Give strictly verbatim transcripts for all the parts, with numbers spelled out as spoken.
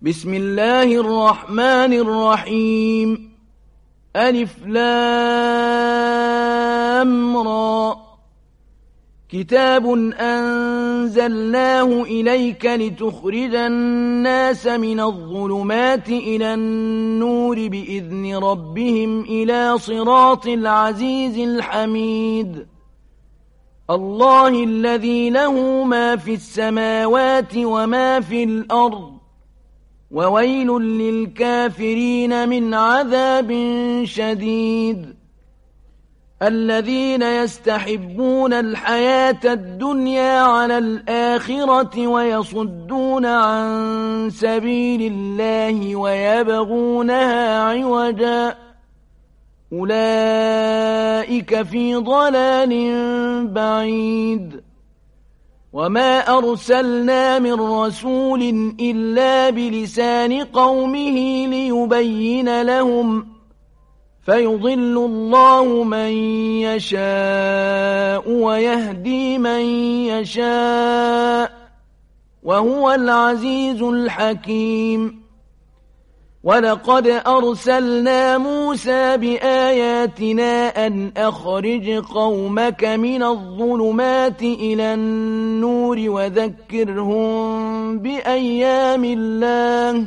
بسم الله الرحمن الرحيم. ألف لام را. كتاب أنزلناه إليك لتخرج الناس من الظلمات إلى النور بإذن ربهم إلى صراط العزيز الحميد. الله الذي له ما في السماوات وما في الأرض، وويل للكافرين من عذاب شديد. الذين يستحبون الحياة الدنيا على الآخرة ويصدون عن سبيل الله ويبغونها عوجا، أولئك في ضلال بعيد. وما أرسلنا من رسول إلا بلسان قومه ليبين لهم، فيضل الله من يشاء ويهدي من يشاء، وهو العزيز الحكيم. ولقد أرسلنا موسى بآياتنا أن أخرج قومك من الظلمات إلى النور وذكرهم بأيام الله،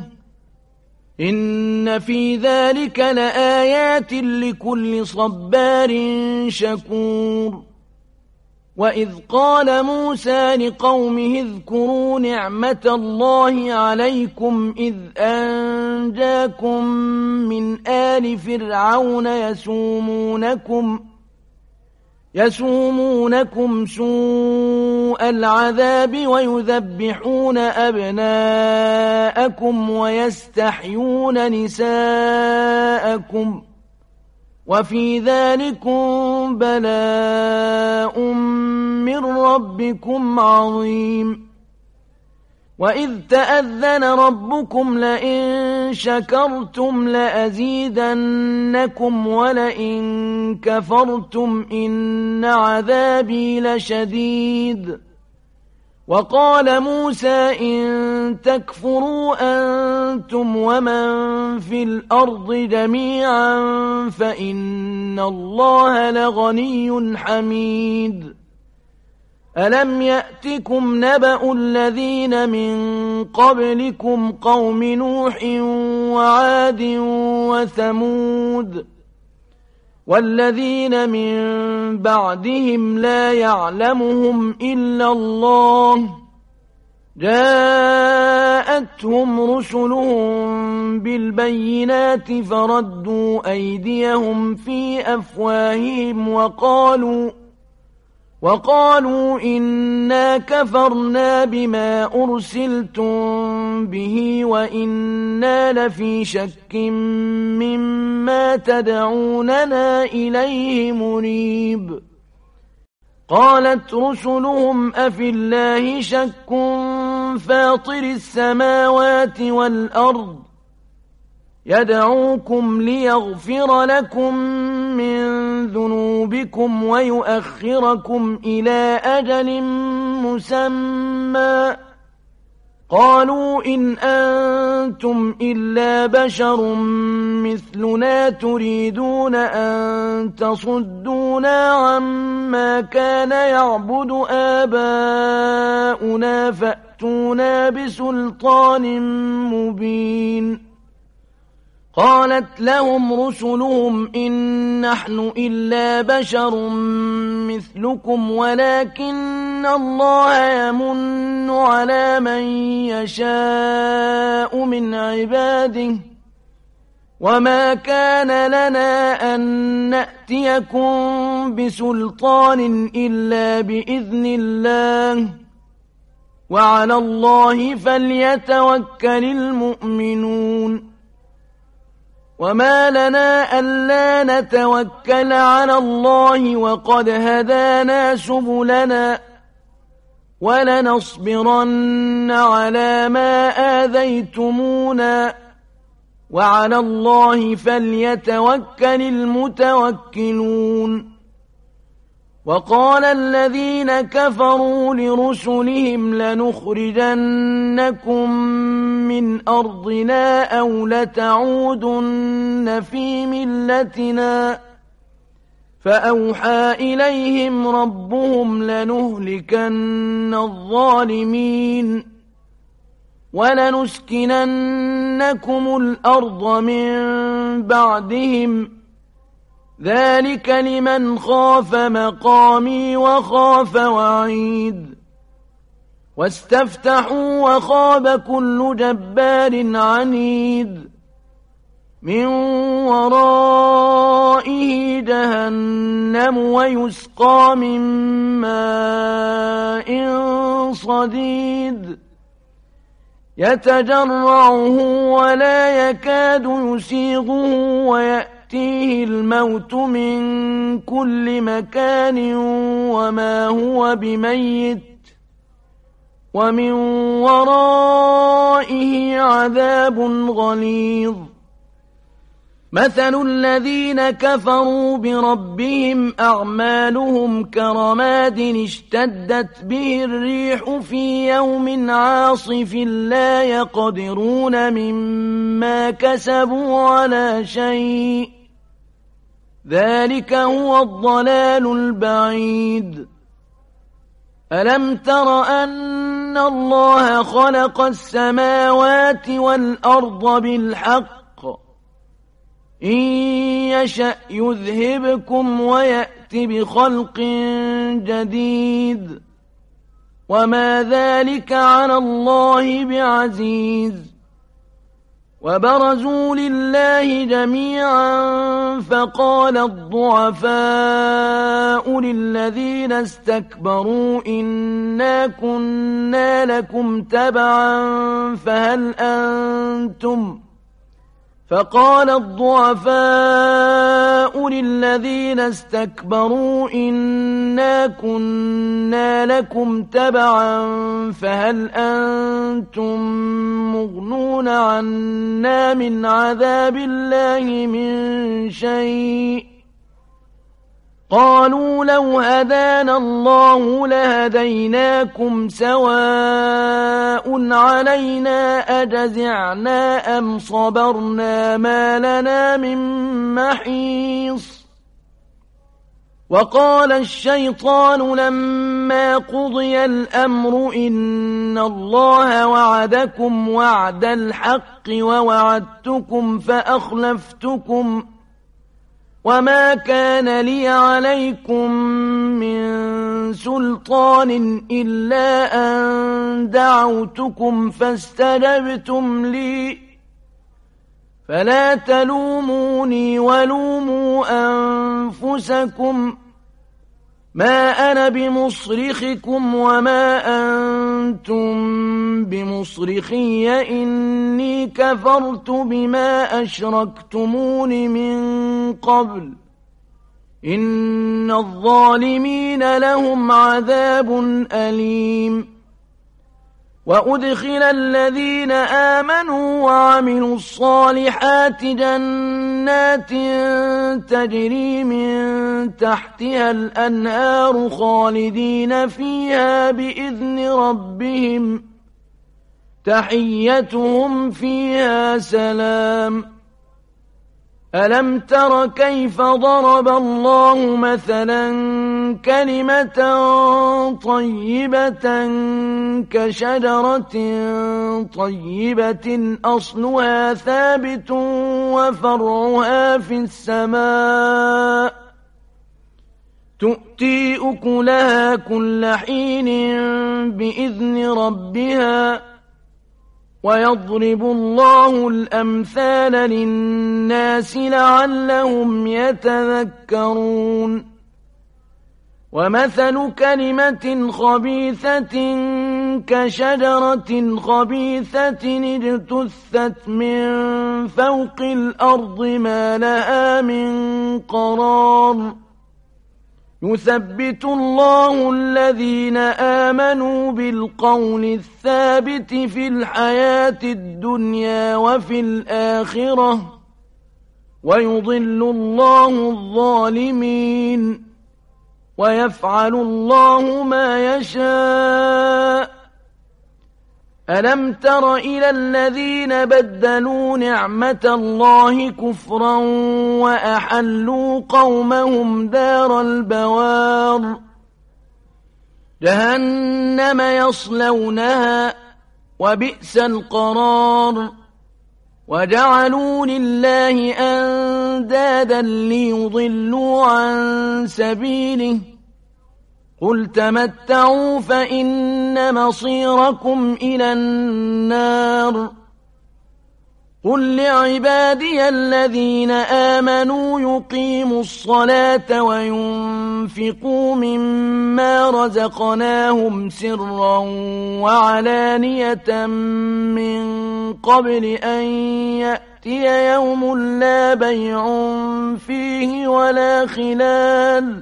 إن في ذلك لآيات لكل صبار شكور. وإذ قال موسى لقومه اذكروا نعمة الله عليكم إذ أنجاكم من آل فرعون يسومونكم يسومونكم سوء العذاب ويذبحون أبناءكم ويستحيون نساءكم، وفي ذلكم بلاء من ربكم عظيم. وإذ تأذن ربكم لئن شكرتم لأزيدنكم ولئن كفرتم إن عذابي لشديد. وقال موسى إن تكفروا أنتم ومن في الأرض جميعا فإن الله لغني حميد. ألم يأتكم نبأ الذين من قبلكم قوم نوح وعاد وثمود والذين من بعدهم لا يعلمهم إلا الله، جاءتهم رسلهم بالبينات فردوا أيديهم في أفواههم وقالوا وقالوا إنا كفرنا بما أرسلتم به وإنا لفي شك مما تدعوننا إليه مريب. قالت رسلهم أفي الله شك فاطر السماوات والأرض يدعوكم ليغفر لكم من ذنوبكم ويؤخركم إلى أجل مسمى، قالوا إن أنتم إلا بشر مثلنا تريدون أن تصدونا عما كان يعبد آباؤنا فأتونا بسلطان مبين. قالت لهم رسلهم إن نحن إلا بشر مثلكم ولكن الله يمن على من يشاء من عباده، وما كان لنا أن نأتيكم بسلطان إلا بإذن الله، وعلى الله فليتوكل المؤمنون. وما لنا ألا نتوكل على الله وقد هدانا سبلنا ولنصبرن على ما آذيتمونا وعلى الله فليتوكل المتوكلون. وقال الذين كفروا لرسلهم لنخرجنكم من أرضنا أو لتعودن في ملتنا فأوحى إليهم ربهم لنهلكن الظالمين ولنسكننكم الأرض من بعدهم ذلك لمن خاف مقامي وخاف وعيد واستفتحوا وخاب كل جبار عنيد من ورائه جهنم ويسقى من ماء صديد يتجرعه ولا يكاد يسيغه ويأتيه الموت من كل مكان وما هو بميت ومن ورائه عذاب غليظ مثل الذين كفروا بربهم أعمالهم كرماد اشتدت به الريح في يوم عاصف لا يقدرون مما كسبوا على شيء ذلك هو الضلال البعيد ألم تر أن الله خلق السماوات والأرض بالحق إن يشأ يذهبكم ويأت بخلق جديد وما ذلك على الله بعزيز وبرزوا لله جميعا فقال الضعفاء للذين استكبروا إنا كنا لكم تبعا فهل أنتم فقال الضعفاء للذين استكبروا إنا كنا لكم تبعا فهل أنتم مغنون عنا من عذاب الله من شيء قالوا لو هدانا الله لهديناكم سواء علينا أجزعنا أم صبرنا ما لنا من محيص وقال الشيطان لما قضي الأمر إن الله وعدكم وعد الحق ووعدتكم فأخلفتكم وما كان لي عليكم من سلطان إلا أن دعوتكم فاستجبتم لي فلا تلوموني ولوموا أنفسكم ما أنا بمصرخكم وما أنتم بمصرخي إني كفرت بما أشركتمون من قبل إن الظالمين لهم عذاب أليم وأدخل الذين آمنوا وعملوا الصالحات جنات تجري من تحتها الأنهار خالدين فيها بإذن ربهم تحيتهم فيها سلام ألم تر كيف ضرب الله مثلا كلمة طيبة كشجرة طيبة أصلها ثابت وفرعها في السماء تؤتي أكلها كل حين بإذن ربها ويضرب الله الأمثال للناس لعلهم يتذكرون ومثل كلمة خبيثة كشجرة خبيثة اجتثت من فوق الأرض ما لها من قرار يثبت الله الذين آمنوا بالقول الثابت في الحياة الدنيا وفي الآخرة ويضل الله الظالمين ويفعل الله ما يشاء. ألم تر إلى الذين بدلوا نعمة الله كفرا وأحلوا قومهم دار البوار جهنم يصلونها وبئس القرار وجعلوا لله أندادا ليضلوا عن سبيله قل تمتعوا فإن مصيركم إلى النار قل لعبادي الذين آمنوا يقيموا الصلاة وينفقوا مما رزقناهم سرا وعلانية من قبل أن يأتي يوم لا بيع فيه ولا خلال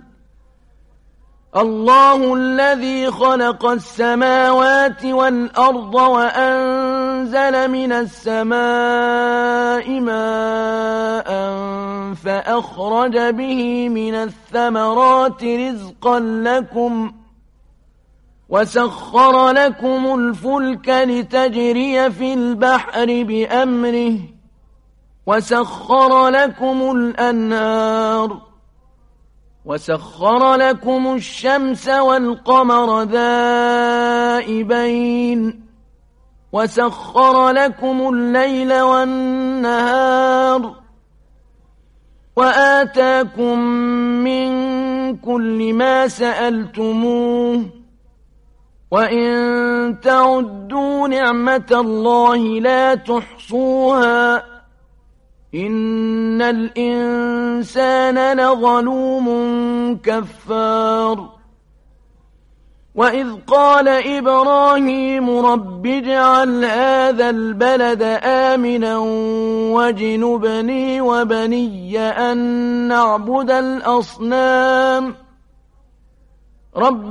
الله الذي خلق السماوات والأرض وأنزل من السماء ماء فأخرج به من الثمرات رزقا لكم وسخر لكم الفلك لتجري في البحر بأمره وسخر لكم الأنهار وسخر لكم الشمس والقمر دائبين وسخر لكم الليل والنهار وآتاكم من كل ما سألتموه وإن تعدوا نعمة الله لا تحصوها إن الإنسان لظلوم كفار وإذ قال إبراهيم رب اجعل هذا البلد آمنا واجنبني وبني أن نعبد الأصنام رب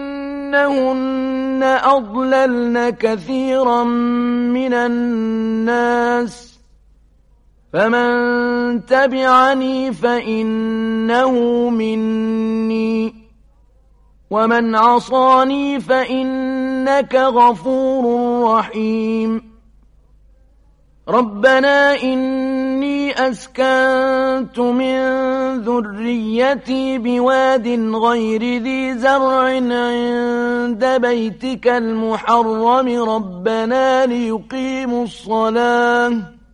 إنهن أضللن كثيرا من الناس فمن تبعني فإنه مني ومن عصاني فإنك غفور رحيم ربنا إني أسكنت من ذريتي بواد غير ذي زرع عند بيتك المحرم ربنا ليقيموا الصلاة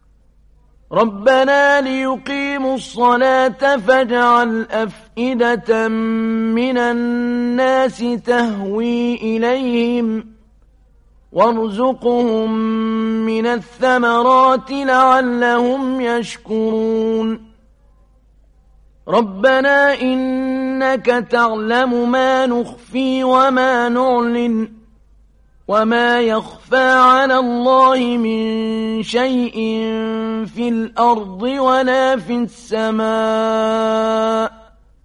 ربنا ليقيموا الصلاة فاجعل أفئدة من الناس تهوي إليهم وارزقهم من الثمرات لعلهم يشكرون ربنا إنك تعلم ما نخفي وما نعلن وما يخفى على الله من شيء في الأرض ولا في السماء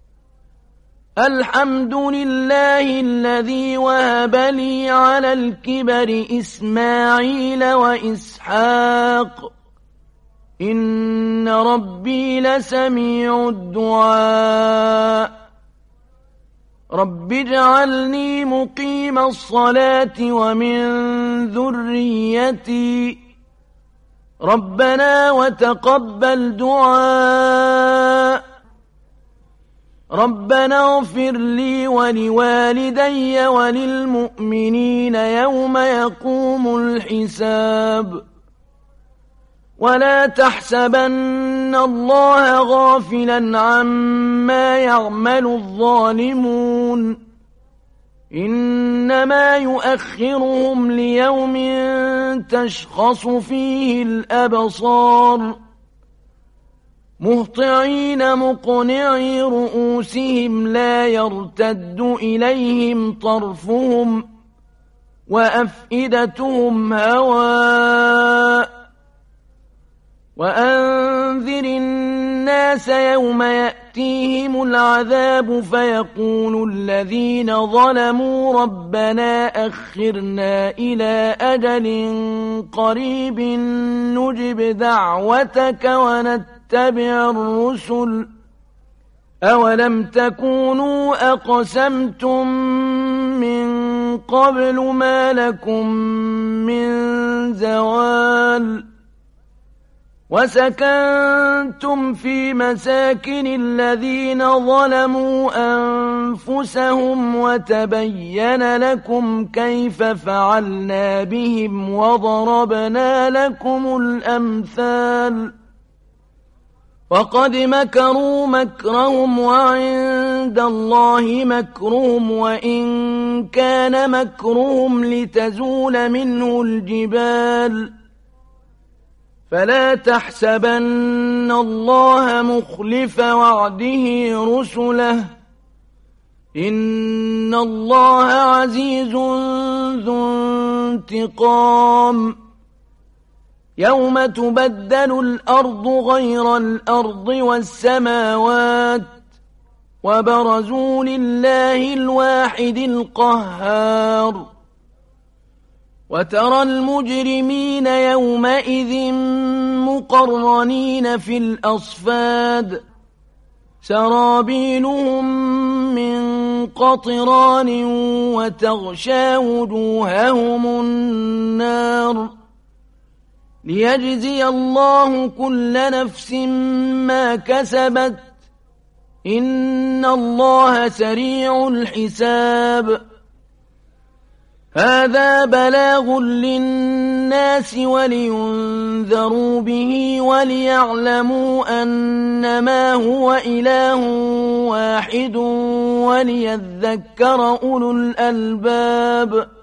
الحمد لله الذي وهب لي على الكبر إسماعيل وإسحاق إن ربي لسميع الدعاء رب اجعلني مقيم الصلاة ومن ذريتي ربنا وتقبل دعاء ربنا اغفر لي ولوالدي وللمؤمنين يوم يقوم الحساب ولا تحسبن الله غافلا عما يعمل الظالمون إنما يؤخرهم ليوم تشخص فيه الأبصار مهطعين مقنعي رؤوسهم لا يرتد إليهم طرفهم وأفئدتهم هواء وأنذر الناس يوم يأتيهم العذاب فيقول الذين ظلموا ربنا أخرنا إلى أجل قريب نجب دعوتك ونتبع الرسل أولم تكونوا أقسمتم من قبل ما لكم من زوال وسكنتم في مساكن الذين ظلموا أنفسهم وتبين لكم كيف فعلنا بهم وضربنا لكم الأمثال وقد مكروا مكرهم وعند الله مكرهم وإن كان مكرهم لتزول منه الجبال فلا تحسبن الله مخلف وعده رسله إن الله عزيز ذو انتقام يوم تبدل الأرض غير الأرض والسماوات وبرزوا لله الواحد القهار وترى المجرمين يومئذ مقرنين في الأصفاد سرابيلهم من قطران وتغشى وجوههم النار ليجزي الله كل نفس ما كسبت إن الله سريع الحساب هذا بلاغ للناس ولينذروا به وليعلموا أنما هو إله واحد وليذكر أولو الألباب